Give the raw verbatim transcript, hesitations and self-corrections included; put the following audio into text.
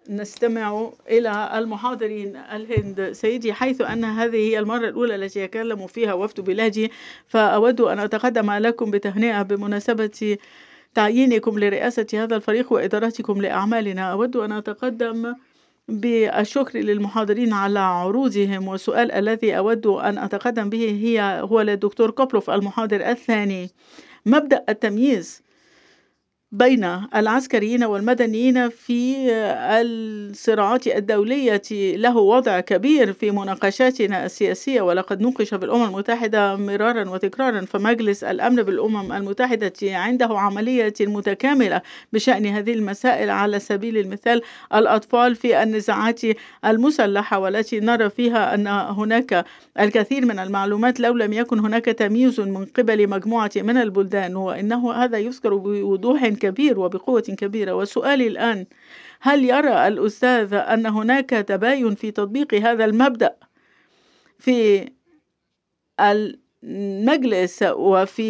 نستمع إلى المحاضرين الهند سيدي، حيث أن هذه هي المرة الأولى التي يتكلم فيها وفد بلادي، فأود أن أتقدم لكم بتهنئة بمناسبة تعيينكم لرئاسة هذا الفريق وإدارتكم لأعمالنا. أود أن أتقدم بالشكر للمحاضرين على عروضهم، والسؤال الذي أود أن أتقدم به هي هو للدكتور كوبلوف المحاضر الثاني. مبدأ التمييز بين العسكريين والمدنيين في الصراعات الدولية له وضع كبير في مناقشاتنا السياسية، ولقد نوقش بالأمم المتحدة مرارا وتكرارا، فمجلس الأمن بالأمم المتحدة عنده عملية متكاملة بشأن هذه المسائل، على سبيل المثال الأطفال في النزاعات المسلحة، والتي نرى فيها أن هناك الكثير من المعلومات لو لم يكن هناك تمييز من قبل مجموعة من البلدان، وإنه هذا يذكر بوضوح كبير وبقوة كبيرة. وسؤالي الآن، هل يرى الأستاذ أن هناك تباين في تطبيق هذا المبدأ في المجلس وفي